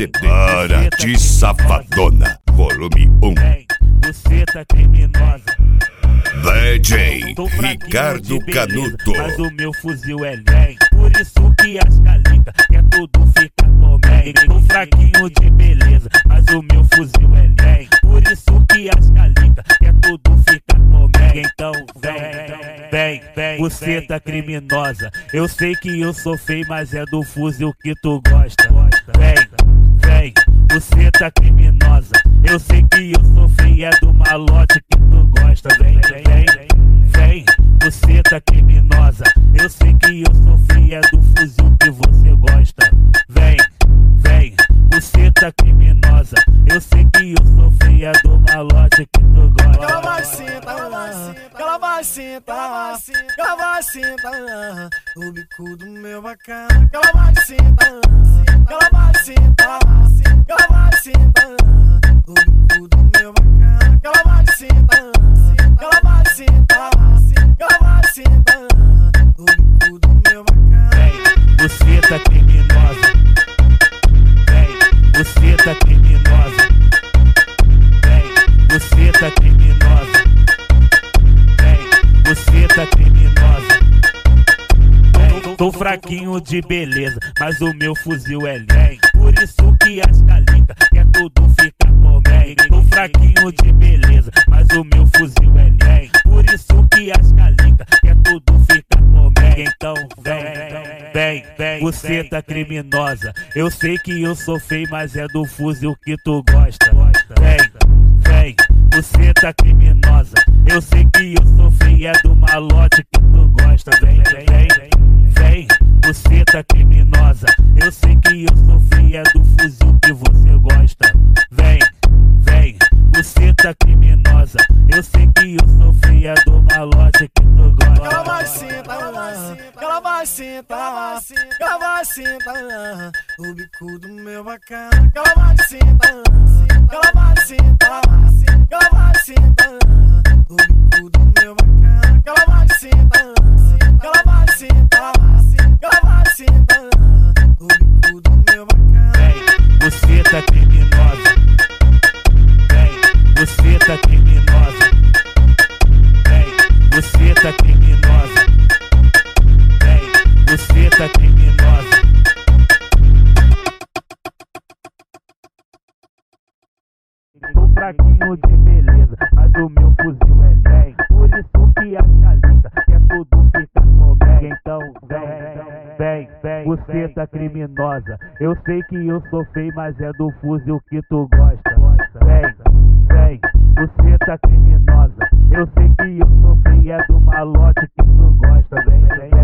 CD Para de Safadona, volume 1. Buceta criminosa. DJ Ricardo Canuto. Mas o meu fuzil é lém. Por isso que as calitas quer tudo ficar comendo. Tô fraquinho de beleza, mas o meu fuzil é lém. Por isso que as calitas quer tudo ficar comendo. Então vem, buceta criminosa. Eu sei que eu sou feio, mas é do fuzil que tu gosta. Vem, buceta criminosa. Eu sei que eu sou feio, é do malote que tu gosta. Vem, buceta criminosa. Eu sei que eu sou feio, é do fuzil que você gosta. Vem, buceta criminosa. Eu sei que eu sou feio, é do malote que tu gosta. Ela vai sentar, ela vai sentar, ela vai sentar no bico do meu bacana. Ela vai sentar, ela vai sentar, ela vai sentar no bico do meu bacana. Ela vai sentar, ela vai sentar, ela vai sentar no bico do meu bacana. Buceta criminosa. Buceta criminosa. Buceta criminosa. Buceta criminosa. Tô fraquinho de beleza, mas o meu fuzil é lém. Por isso que as calitas quer tudo ficar comendo. Tô fraquinho de beleza, mas o meu fuzil é lém. Por isso que as calitas quer tudo ficar comendo. Então vem, buceta criminosa. Eu sei que eu sou feio, mas é do fuzil que tu gosta. Vem, buceta criminosa. Eu sei que eu sou feio, é do malote que tu gosta. Vem, buceta criminosa. Eu sei que eu sou feio, é do fuzil que você gosta. Vem, buceta criminosa. Eu sei que eu sou feio, é do malote que tu gosta. Ela vai sentar, ela vai sentar, ela vai sentar no bico do meu bacana. Ela vai sentar, ela vai sentar, ela vai sentar no bico do meu bacana. Ela vai sentar, ela vai sentar, ela vai sentar no bico do meu bacana. Buceta criminosa. Buceta criminosa. Buceta criminosa. Buceta criminosa. Tô fraquinho de beleza, mas o meu fuzil é lém. Por isso que as calitas quer tudo ficar comendo. Então vem, buceta criminosa. Eu sei que eu sou feio, mas é do fuzil que tu gosta. Vem, buceta criminosa. Eu sei que eu sou feio, é do malote que tu gosta. Vem.